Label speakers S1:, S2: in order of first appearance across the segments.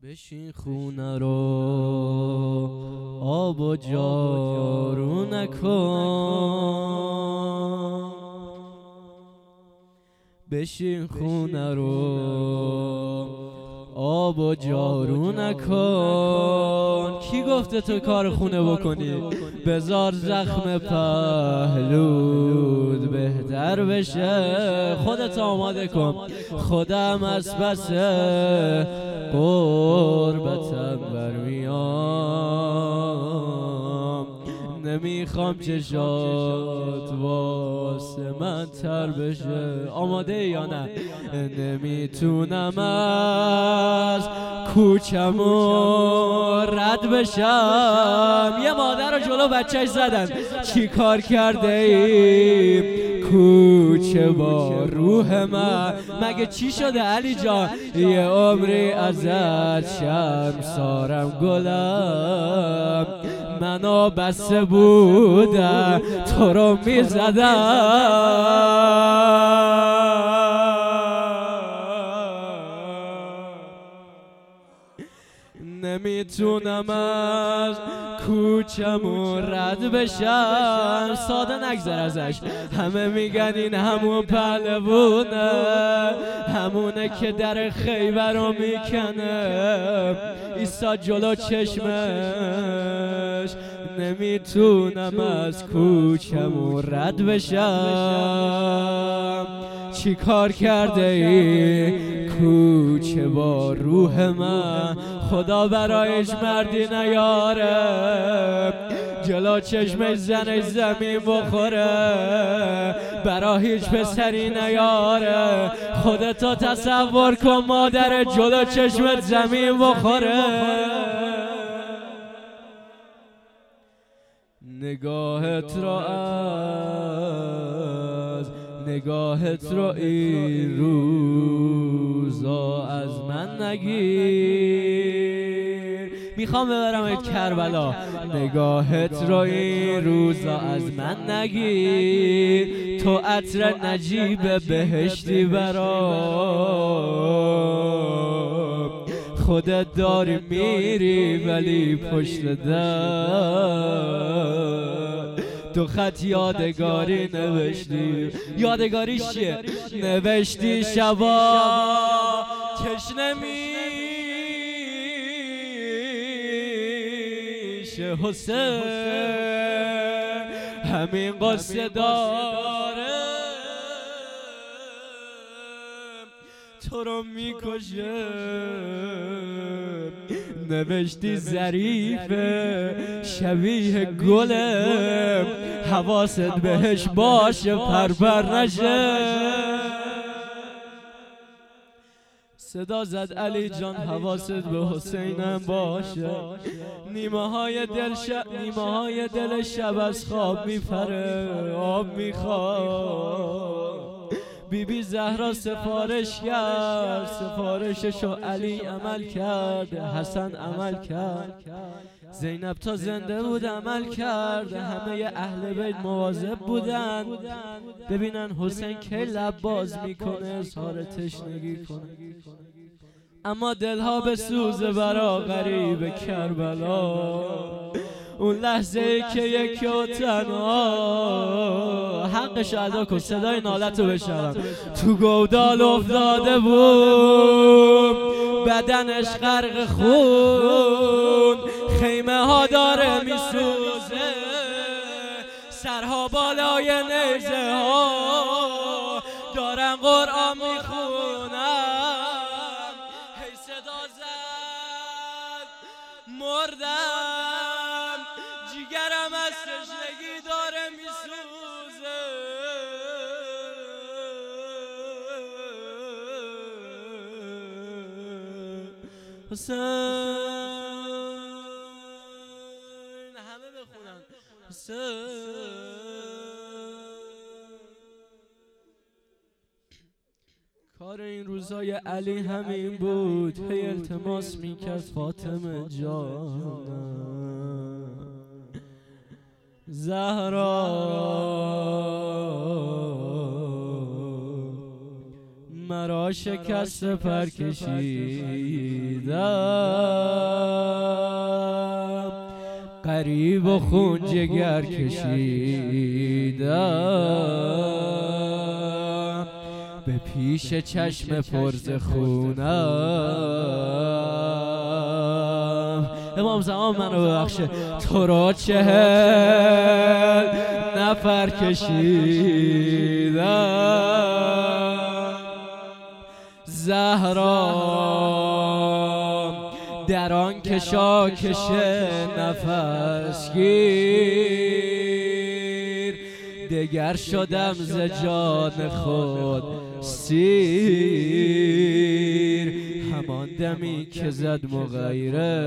S1: بشین خونه رو آب و جارو نکن، بشین خونه رو آب و جارو نکن. کی گفته تو کار خونه بکنی؟ بذار زخم پهلود بهتر بشه. خودت آماده کن، خودم از پس قربتم برمیام. نمیخوام چشات واسه من تر بشه. آماده یا نه؟ نمیتونم از کوچمو رد بشم. یه مادر رو جلو بچهش زدن، چی کار کرده ای کوچه با روح من؟ مگه چی شده علی جان؟ یه عمری ازت شرمسارم گلم، منو بسته بودم تو رو میزدم. نمیتونم از کوچمون رد بشم. ساده نگذر ازش، همه میگن این همون پهلوونه، همونه که در خیبر رو میکنه. ایسا جلو چشمش، نمیتونم از کوچمون رد بشم. چی کار کرده ای کوچه با روح من؟ خدا برایش مردی نیاره، جلو چشمش زنش زمین بخوره، برا هیچ پسری نیاره. خودتو تصور کن مادر جلو چشمت زمین بخوره. نگاهت را این روزا از من نگیر. میخوام ببرمت کربلا. نگاهت را این روزا از من نگیر، تو عطر نجیب بهشتی برام. خودت داری میری ولی پشت در تو خط یادگاری نوشتی. یادگاریش چیه؟ نوشتی شبا کش نمیشه حسین، همین قصه داره تو رو میکشه. نوشتی ظریفه شبیه گله، حواست بهش باشه پرپر نشه. صدا زد علی جان حواست به حسینم باشه. نیمه های دل شب از خواب میپره، آب میخواد. بیبی زهرا سفارش کرد، سفارششو علی عمل کرد، حسن عمل کرد، زینب تا زنده بود عمل کرد. همه اهل بیت مواظب بودن ببینن حسین کی لب باز میکنه اظهار تشنگی کنه. اما دلها به سوز برا غریب کربلا. اون لحظه ای که یکی و تنها حقش ادا کن. صدای نالت رو بشنوم. تو گودال افتاده بود، بدنش غرق خون، خیمه ها داره میسوزه، سرها بالای نیزه ها دارن قرآن میخونن. هی صدا زد مردم، جیگرم از تشنگی داره میسوزه. حسین، همه بخونن حسین. کار این روزای علی همین بود، هی التماس میکرد فاطمه جانم، زهرا مرا شکست پر کشیدم. غریب و خون جگر کشیدم به پیش چشم پرز خونم. امام زمان منو ببخشه، تو را 40 نفر کشیدم. زهرا در آن کشاکش نفس گیر، دگر شدم ز جان خود سیر. همان دمی که زد مغیره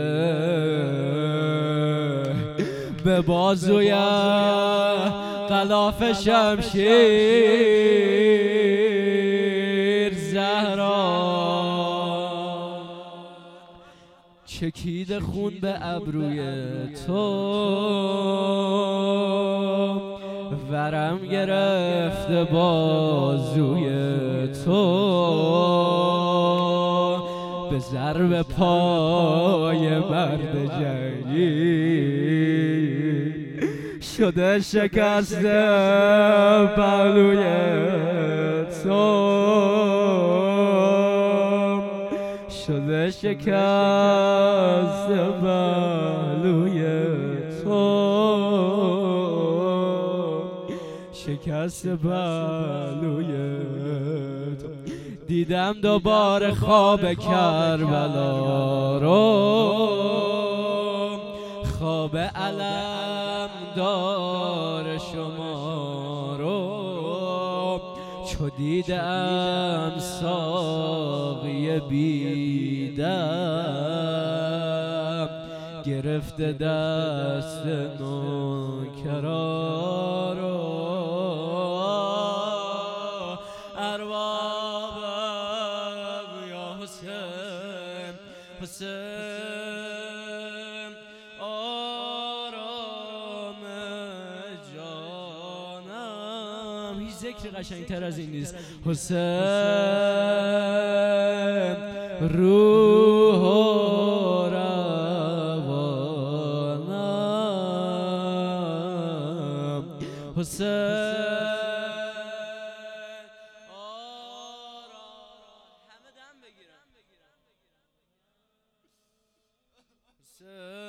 S1: به بازوی غلاف شمشیر. زهرا چکید خون به ابروی تو، ورم گرفته بازوی تو، به ضرب پای مرد جنگی شده شکست پهلوی تو، شده شکست پهلوی تو، شکست پهلوی تو. دیدم دوباره خواب کربلا رو، خواب علم دار شما رو، چو دیدم ساقی بیدم گرفته دست نوکرا رو. اربابم یا حسین، حسین آرام جانم. هیچ ذکر قشنگتر از این نیست. حسین روح و روانم، حسین همه دم بگیرم.